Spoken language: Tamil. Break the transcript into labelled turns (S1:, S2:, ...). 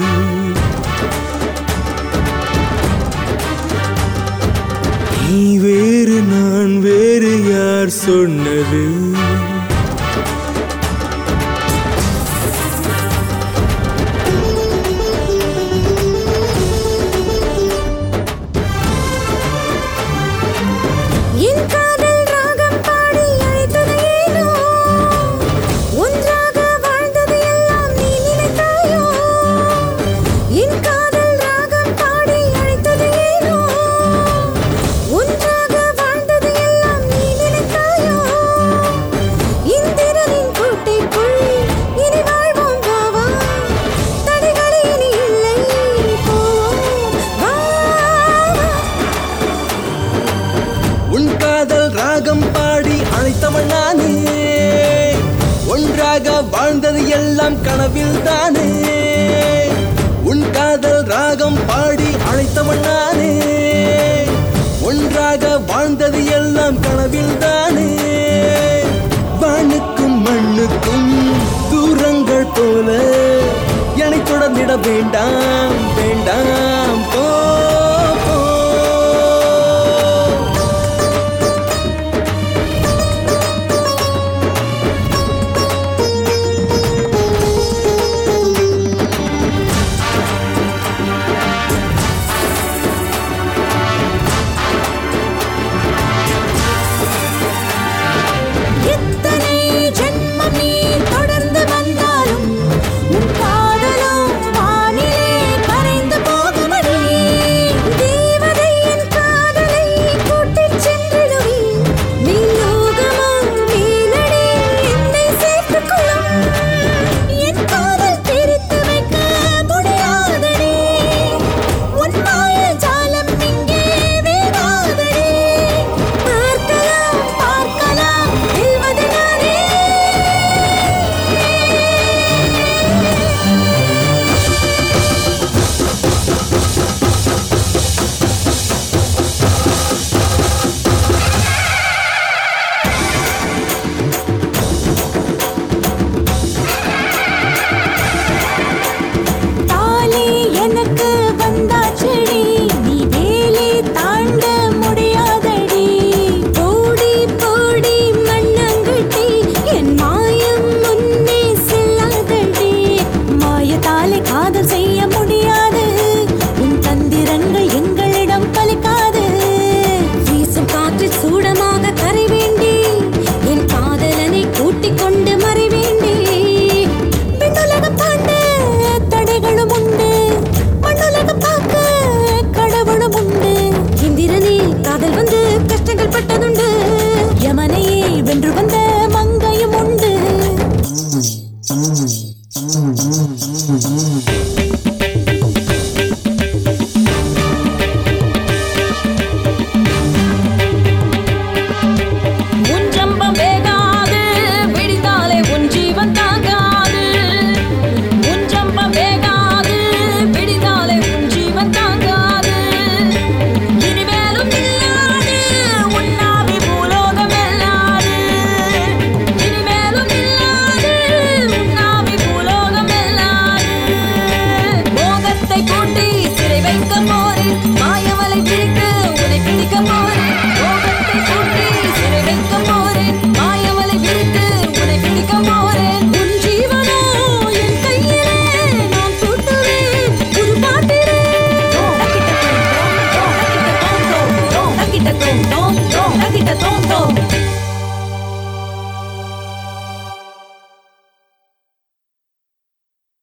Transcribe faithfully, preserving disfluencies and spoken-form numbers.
S1: நீ வேறு நான் வேறு யார் சொன்னது?
S2: என் காதல் ராகம் பாடி அழைத்தது ஏனோ, ஒன்றாக வாழ்ந்தது எல்லாம் நீ நினைத்தாயோ? என் காதல் ராகம் பாடி அழைத்தது ஏனோ, ஒன்றாக வாழ்ந்தது எல்லாம் நீ நினைத்தாயோ? இந்திரனின் கோட்டைக்குள் இனி வாழ்வோம் வாவா, தடைகள் இனி இல்லை போவோம் வா வா.
S1: உன் காதல் ராகம் பாடி அழைத்தவன் நானே, ஒன்றாக வாழ்ந்தது எல்லாம் கனவில் தானே. உன் காதல் ராகம் பாடி அழைத்தவன் நானே, ஒன்றாக வாழ்ந்தது எல்லாம் கனவில் தானே. வானுக்கும் மண்ணுக்கும் தூரங்கள் போல என்னை தொடர்ந்திட வேண்டாம் வேண்டாம் போ போ.
S2: எத்தனை ஜென்மம் நீ தொடர்ந்து வந்தாலும் உன் காதலும் வானிலே கரைந்து போகுமடி. தேவதை என் காதலை கூட்டிச் சென்றிடுவேன், நீலோகமும் மேலடி என்னை சேர்த்துக் கொள்ளும். என் காதல் பிரித்து வைக்க முடியாதடி, உன் மாயஜாலம் இங்கே வேகாதடி. பார்க்கலாம் பார்க்கலாம் வெல்வது நானே. தாலி எனக்கு வந்தாச்சடி, நீ வேலி தாண்ட முடியாதடி. போடி போடி மண்ணாங்கட்டி, என் மாயம் முன்னே செல்லாதடி. மாயத்தாலே காதல் செய்ய முடியாது, உன் தந்திரங்கள் எங்களிடம் பலிக்காது. வீசும் காற்றில் சூடமாக கரை வேண்டி, என் காதலனை கூட்டிக் கொண்டு மறை வேண்டி. விண்ணுலகம் தாண்ட தடைகளும் உண்டு, மண்ணுலகம் பார்க்க கடவுளும் உண்டு. இந்திரனே காதல் வந்து கஷ்டங்கள் பட்டதுண்டு, யமனையே வென்று வந்த மங்கையும் உண்டு. உன் ஜம்பம் வேகாது, விடிந்தாலே உன் ஜீவன் தாங்காது. உன் ஜம்பம் வேகாது, விடிந்தாலே உன் ஜீவன் தாங்காது. இனிமேலும் இல்லாது உன் ஆவி பூலோகம் வெல்லாது. இனிமேலும் இல்லாது உன் ஆவி பூலோகம் வெல்லாது. மோகத்தை கூட்டி சிறை வைக்க போறேன், மாயவலை பிரிக்க உன்னை பிடிக்க போறேன். மோகத்தை கூட்டி சிறை வைக்க போறேன், மாயவலை பிரித்து உன்னை பிடிக்க போறேன். உன் ஜீவனோ என் கையிலே நான் சூட்டுவேன் புது பாட்டிலே. நக்கிட்ட தோம் தோம், நக்கிட்ட தோம் தோம், நக்கிட்ட தோம் தோம், நக்கிட்ட தோம் தோம்.